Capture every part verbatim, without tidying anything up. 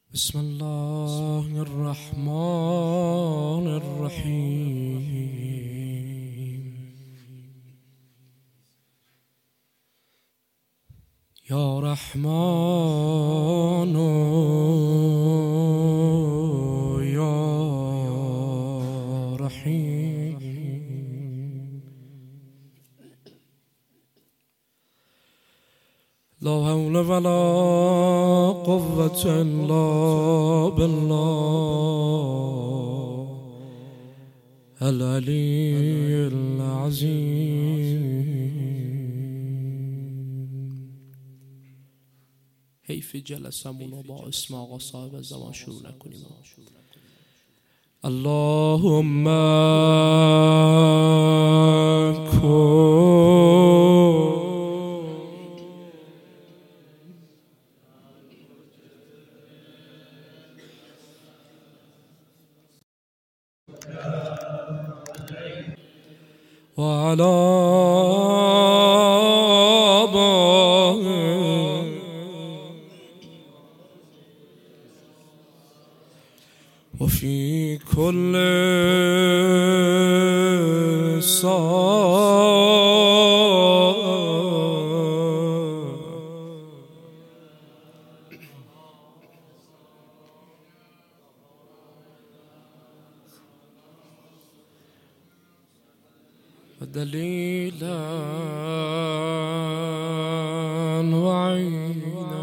بسم الله الرحمن الرحيم. يا رحمن يا رحيم. لا حول ولا قوة إلا بالله العلي العظيم. حیف جلسمون رو با اسم آقا صاحب زمان شروع نکنیم. اللهم کن وعلى آبائه وفي كل ساعة ودليلا وعينا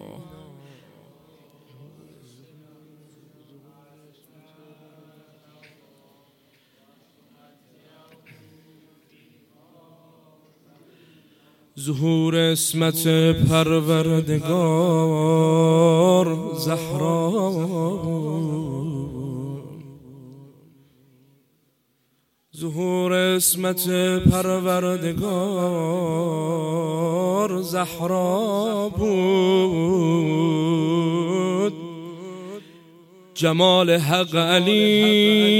ظهور اسمت پروردگار زهرا، ظهور اسمت پروردگار زهرا بود. جمال حق علی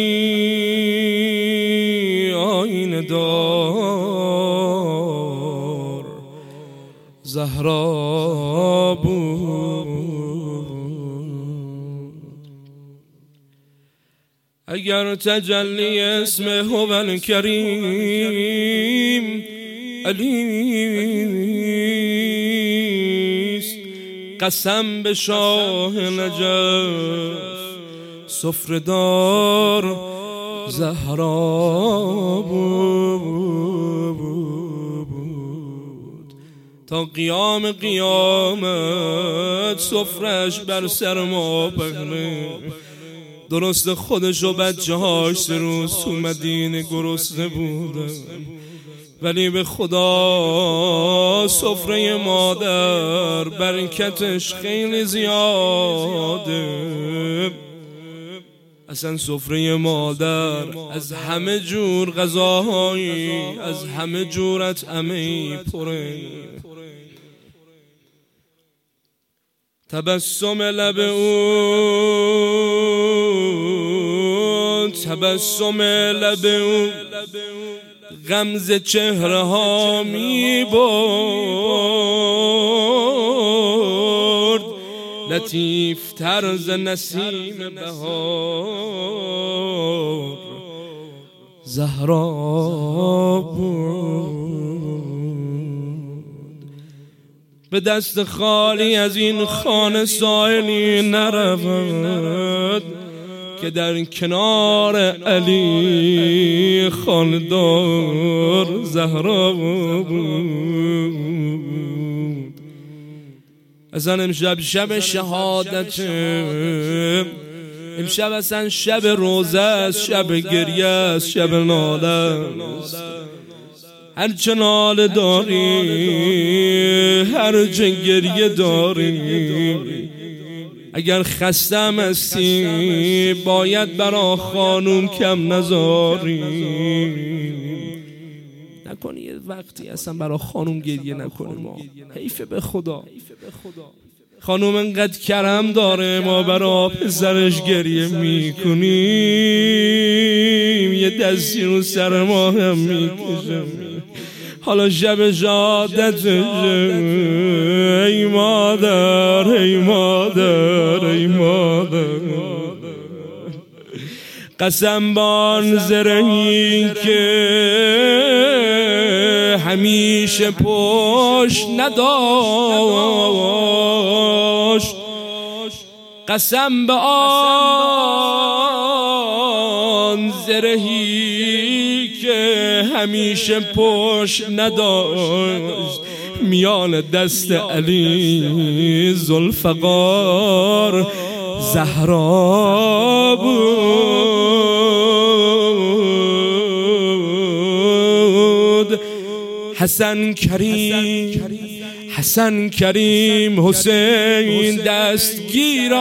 آینه دار زهرا بود. اگر تجلی اسم هو الکریم علیست، قسم به شاه نجف سفره‌دار زهرا بود. تا قیام قیامت سفرش بر سر ما بگنه. درست خودش و بچه هاش سه روز تو مدینه گرسنه بودن، ولی به خدا سفره مادر برکتش خیلی زیاده. اصلا سفره مادر از همه جور غذاهایی، از همه جور اطعمه‌ای پره. تبسم لب او، تبسم لب او غمز چهره ها می برد. لطیف طرز نسیم بهار زهرا بود. به دست خالی از این خانه سائلی نرود که در کنار علی خاندار زهرا بود. اصلا امشب شب شهادت، امشب اصلا شب روزه است، شب گریه است، شب ناله است. هر چه ناله داری، هر چه گریه داری، اگر خستم هستی باید برا خانوم کم نذاری. نکنی یه وقتی اصلا برا خانوم گریه نکنی. ما حیفه به خدا. خانوم انقدر کرم داره، ما برا پسرش گریه میکنیم، یه دستی رو سر ما هم میکشم. حالا شب شهادت ای مادر ای مادر ای مادر قسم بان زرهی که همیشه پشت نداشت قسم به آن زرهی که همیشه پشت نداشت میان دست علی ذوالفقار زهرا بود حسن کریم حسن کریم حسین دستگیر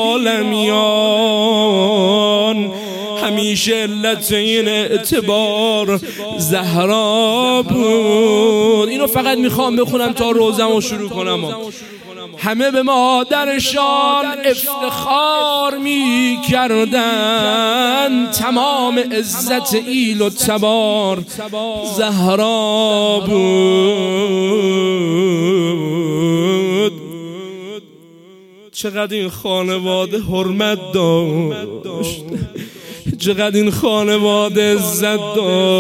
عالمیان همیشه علت این اعتبار زهرا بود. اینو فقط میخوام بخونم تا روزمو شروع کنم. همه به مادرشان افتخار می کردن تمام عزت ایل و تبار زهرا بود. چقدر این خانواده حرمت داشت، چقدر این خانواده عزت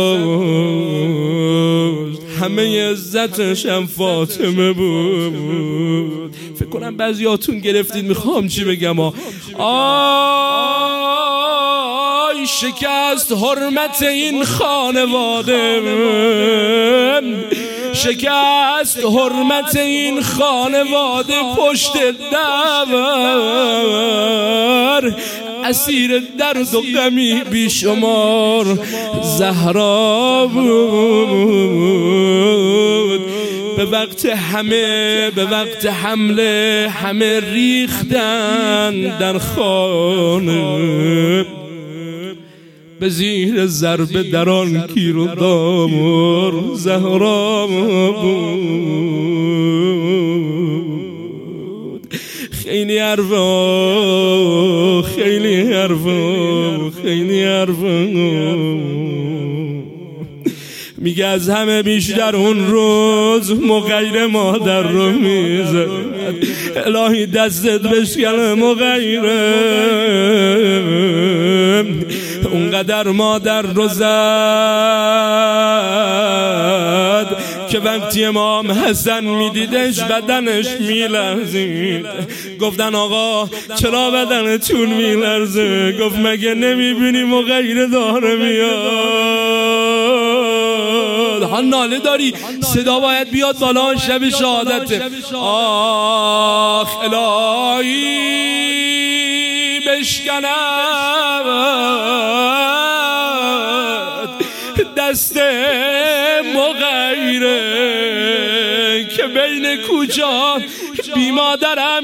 داشت. همه عزتش هم فاطمه بود. فکر کنم بعضیاتون گرفتید میخوام چی بگم. آی شکست حرمت این خانواده، شکست حرمت این خانواده، پشت دور اسیر درد و غمی بیشمار زهرا بود. به وقت همه به وقت حمله همه ریختن در خانه، به زیر ضربه در آن کیر و دامار زهرا بود. خیلی حرفا خیلی حرفا خیلی حرفا میگه از همه بیشتر اون روز مغیر مادر رو میزد. الهی دستت بشکنه مغیره، اونقدر مادر رو زد که وقتی امام حسن میدیدش بدنش میلرزید. گفتن آقا چرا بدنتون میلرزه؟ گفت مگه نمیبینی مغیره داره میاد؟ ها ناله داری، صدا باید بیاد بالا شب شهادت. آخ الهی بشکند دست مغیره که بین کوچا بی مادرم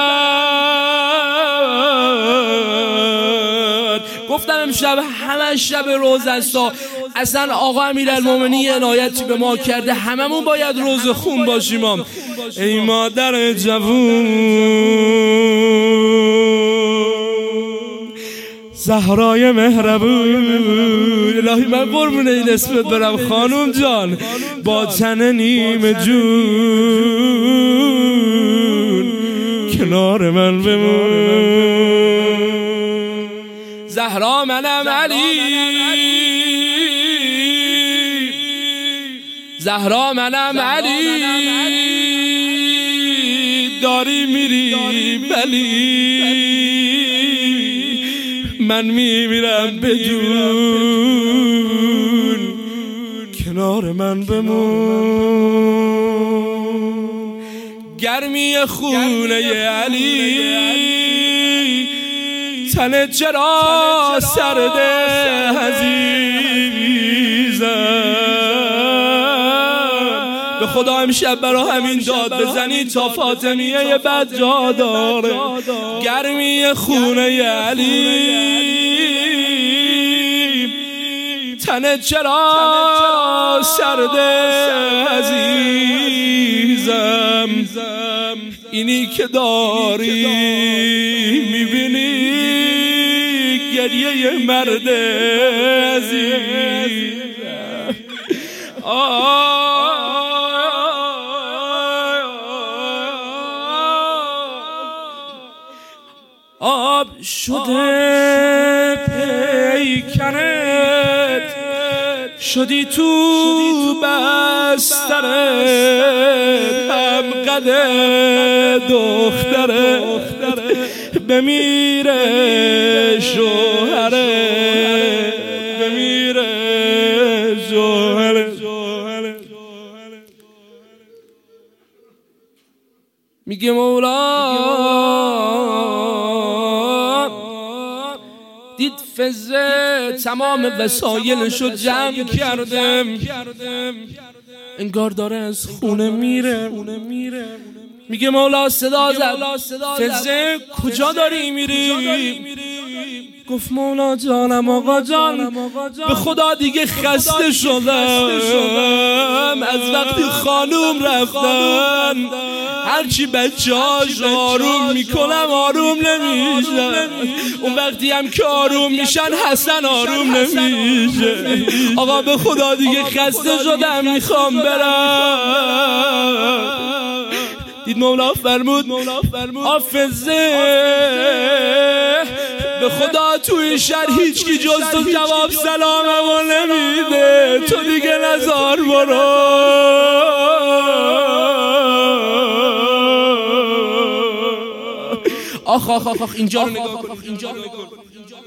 کرد. گفتم امشب همه شب روز است. اصلا آقا امیرالمومنین عنایتی به ما کرده، هممون باید روز خون باشیم. ای مادر جوون زهرای مهربون، الهی من قربون این اسمت برم خانوم جان، با تن نیم جون کنار من بمون. زهرا منم علی، زهرا منم علی، داری میری ولی من میمیرم بدون کنار من بمون. گرمی خونه علی تن چرا سرده عزیزم، به خدا امشب برا همین داد بزنی تا فاطمیه بد جا داره. گرمی خونه علی تن چرا سرده عزیزم، اینی که داری میبینی گریه مرد عزیزم. آه آب شده پیکنت، شدی تو بسترت، هم قد دخترت بمیره شوهره، بمیره شوهره. میگه مولا دید فزه تمام وسایلشو جمع کردم، انگار داره از خونه میره. میگه مولا صدا زد فزه کجا داری میری؟ گفت مولا جانم آقا جان، به خدا دیگه خسته شدم از وقتی خانوم رفتن، هرچی بچه هاش آروم میکنم آروم نمیشن، اون وقتی هم که آروم میشن حسن آروم نمیشه. آقا به خدا دیگه خسته شدم میخوام برم. دید مولا فرمود آفزه به خدا تو این شهر هیچ کی جز تو جواب سلاممو نمیده، تو دیگه نزار برو. آخ آخ آخ آخ اینجا رو نگاه کن، اینجا رو نگاه کن.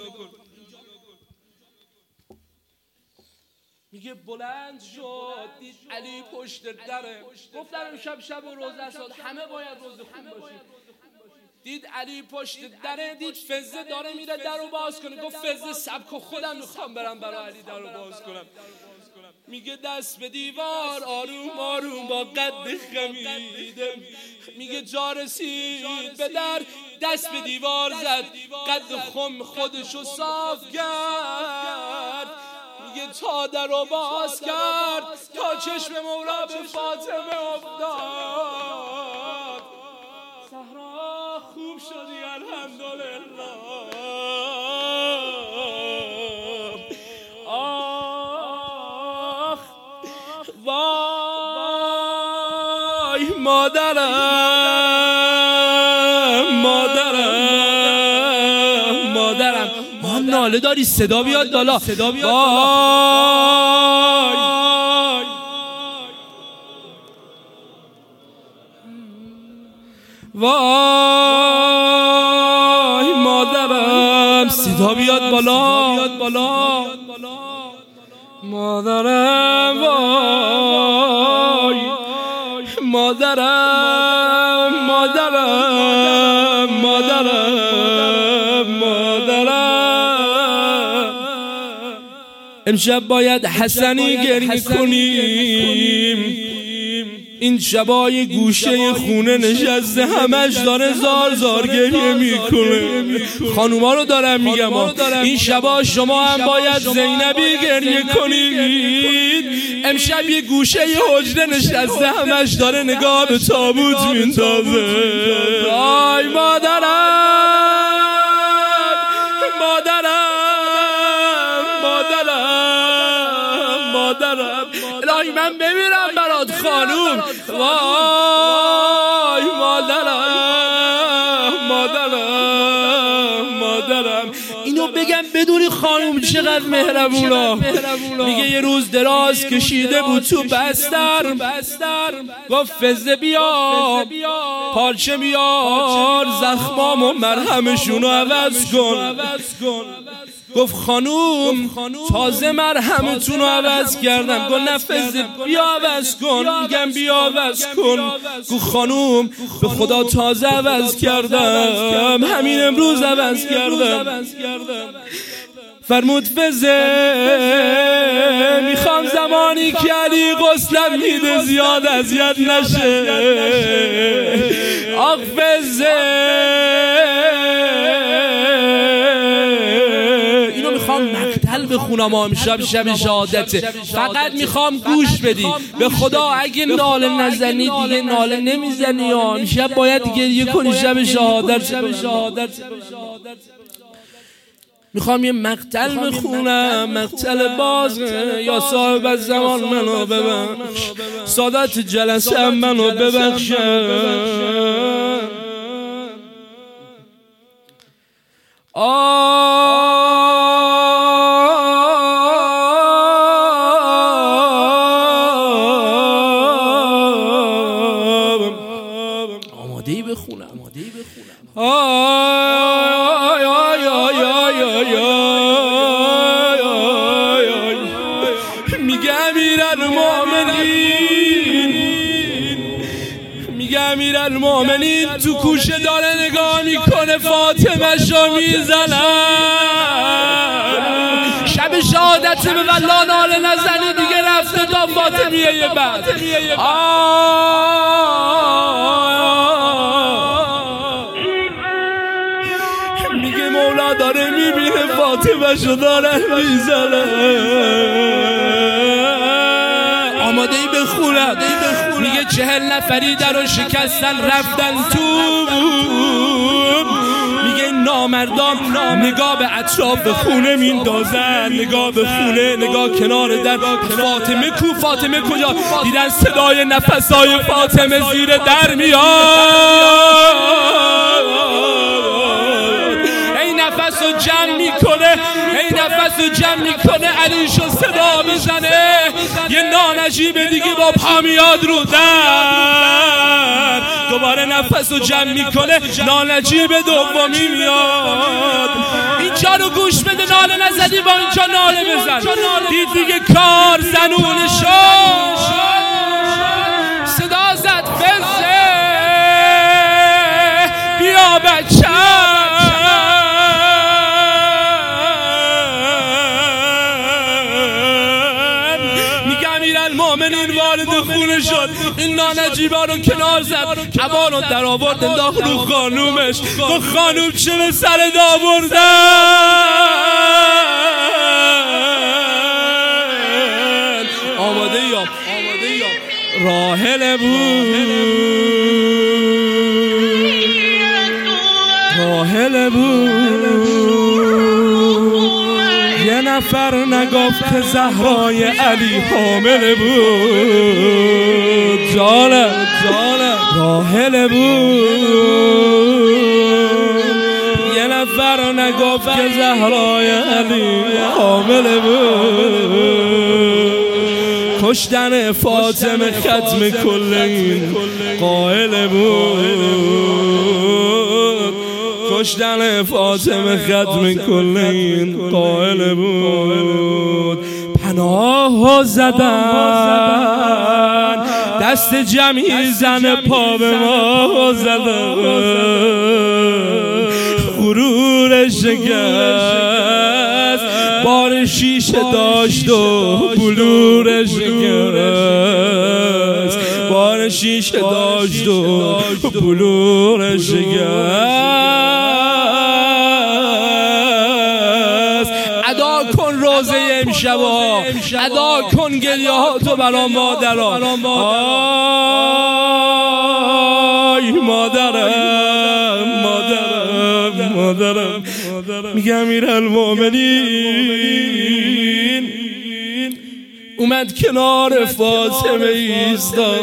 میگه بلند شد دید علی پشت دره، گفتم امشب شب روزه است همه باید روزه خون باشید. دید علی پشت دره، دید فزه داره میره در رو باز کنه، گفت فزه سبک و خودم میخوام برم برای علی در رو باز کنم. میگه دست به دیوار آروم آروم با قد خمیده، میگه جا رسید به در، دست به دیوار زد، قد خم خودشو صاف کرد. میگه تا در رو باز کرد تا چشم مولا به فاطمه افتاد. سهرا خوب شدی الحمدلله. آخ وای مادرم مادرم مادرم ما ناله داری صدا بیاد بالا، صدا بیاد بالا. وای مادرم صدا بیاد بالا، بیاد بالا مادرم. وای مادرم مادرم مادرم مادرم. امشب باید حسنی گریه کنیم. این شبای گوشه خونه نشسته همش داره زار زار گریه میکنه. خانوما رو دارم میگم این شبا شما هم باید زینبی گریه کنید. امشب یه گوشه حجره نشسته همش داره نگاه به تابوت میندازه. آی مادرم مادرم مادرم مادرم، الهی من بمیرم برات خانوم. وای مادرم مادرم مادرم. اینو بگم بدونی خانوم چقدر مهربونه. میگه یه روز دراز کشیده بود تو بستر، گفت فزه بیا پارچه بیار زخمام و مرهمشونو عوض کن. گفت خانوم تازه مرهمتون رو عوض کردم. گفت نه فزه بیا عوض کن. میگم بیا عوض کن. گفت خانوم به خدا تازه عوض کردم، همین امروز عوض کردم. فرمود فزه میخوام زمانی که علی غسلم میده زیاد اذیت نشه. آخ فزه مقتل بخونم امشب شب شهادته، فقط میخوام گوش بدی. به خدا اگه ناله نزنی دیگه ناله نمیزنی. امشب باید گریه کنی شب شهادت. شب شهادت میخوام یه مقتل بخونم، مقتل باز. یا صاحب الزمان منو ببخش، سادات جلسه منو ببخش. آماده ای بخونم میگه امیرالمومنین میگه امیرالمومنین تو کوشه داره نگاه میکنه فاطمه شو میزنن شب شهادت به والله ناله نزنی دیگه رفته تا فاطمیه بعد میگه مولا داره میبینه فاطمه شو داره میزنه آماده ای بخونم میگه چهل نفری در رو شکستن رفتن تو میگه نامردان نگاه به اطراف خونه میندازن نگاه به خونه نگاه کنار در فاطمه کو فاطمه کجا دیدن صدای نفسای فاطمه زیر در میاد نفسو جمع میکنه ای نفسو جمع میکنه علیشو صدا بزنه یه نانجیب دیگه با پا میاد رو در دوباره نفسو جمع میکنه نانجیب دومی میاد اینجا رو گوش بده ناله نزدی با اینجا ناله بزن دید دیگه کار زنونه شد صدا زد فزه بیا بچه المؤمنین وارد خونه شد این نانجیبا رو کنار زد عبانو در آورد انداخت رو خانومش تو خانوم چه به سر آوردن آماده یا راحله بود راحله بود یه نفر نگفت که زهرای علی حامل بود جانم جانم راحله بود یه نفر نگفت که زهرای علی حامل بود کشتن فاطمه ختم کل این قائل بود کشتن فاطمه ختم کل این قائل بود پناه زدن دست جمعی زن پا به ما زدن غرور شکست بار شیشه داشت و بلور شکست بار شیشه داشت و بلور شکست ادا کن روزه امشبا ادا کن گریه ها تو برا مادران آی مادرم مادرم مادرم میگه امیرالمومنین اومد کنار فاطمه ایستاد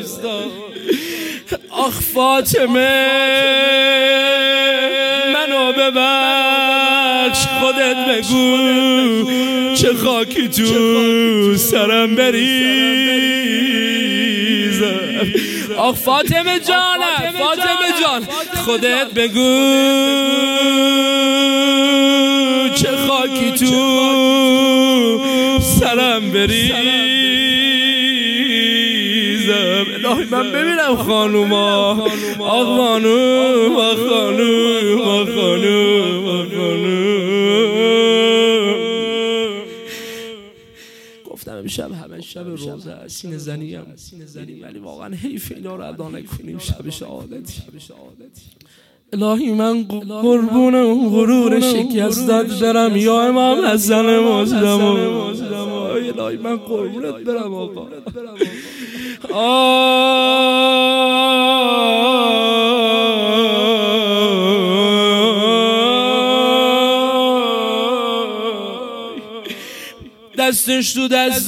آخ فاطمه منو ببخش خودت بگو چه خاکی تو سرم بریزم آخ فاطمه جانم فاطمه جان خودت بگو چه خاکی تو سرم بریزم الهی من ببینم خانوما آخ خانوم آخ خانوم آخ خانوم آخ خانوم گفتم امشب همه شب روزه سینه زنی هم ولی واقعا حیف اینا رو ادا نکنیم شب شهادتی الهی من قربون اون غرور شکستت برم یا امام حسن مصطفی الهی من قربونت برم آقا دستش تو دست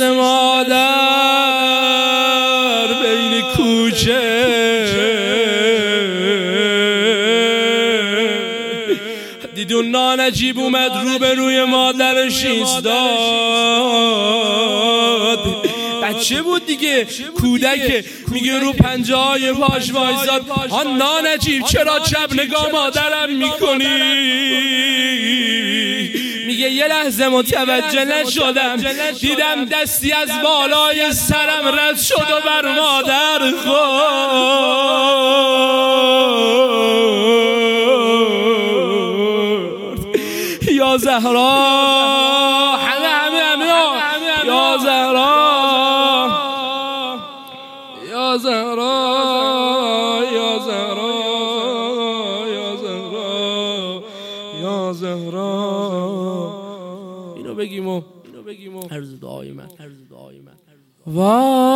مادر بین کوچه دید اون نانجیب اومد رو به روی مادرش ایستاد. بچه بود دیگه، کودک، میگه رو پنجه های پاش وایزاد. آن نانجیب چرا چپ نگاه مادرم میکنی؟ میگه یه لحظه متوجه نشدم، دیدم دستی از بالای سرم رد شد و بر مادر خورد. یا زهرا، همه همه همه یا زهرا، یا زهرا، یا زهرا، یا زهرا، یا زهرا. اینو بگیم و اینو بگیم و عرض دعای من، عرض دعای من.